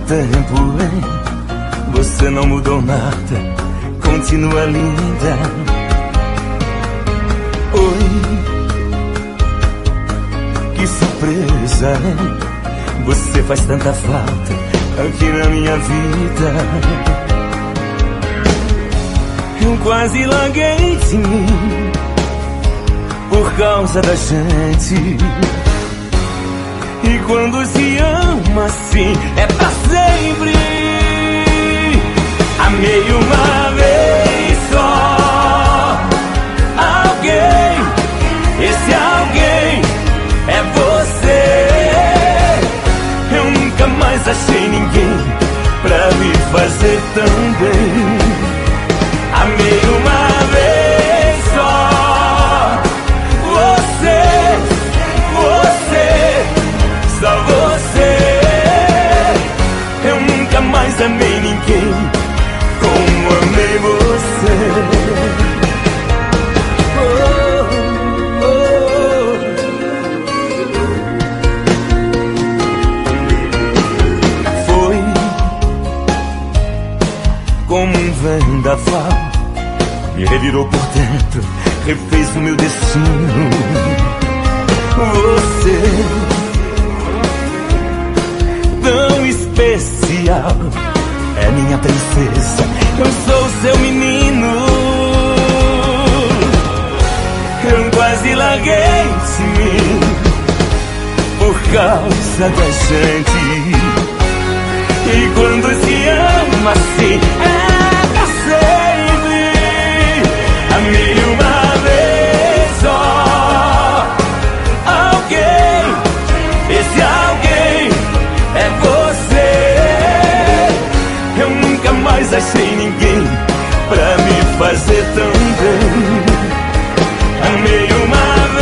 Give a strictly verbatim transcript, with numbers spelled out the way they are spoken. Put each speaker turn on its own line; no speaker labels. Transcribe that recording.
tempo, hein? Você não mudou nada, continua linda. Oi, que surpresa, hein? Você faz tanta falta aqui na minha vida. Eu quase larguei de mim por causa da gente. E quando se ama assim é pra sempre. Amei uma vez só alguém, esse alguém é você. Eu nunca mais achei ninguém pra me fazer tão bem. Amei uma vez só você, você, só você. Eu nunca mais amei ninguém como amei você. Oh, oh. Foi como um vendaval, me revirou por dentro, refez o meu destino. Você, tão especial, é minha princesa, eu sou seu menino. Eu quase larguei de mim por causa da gente. E quando se ama assim é pra sempre. Amei uma vez só alguém, esse alguém é você. Eu nunca mais achei ninguém pra me fazer tão bem. Amei uma vez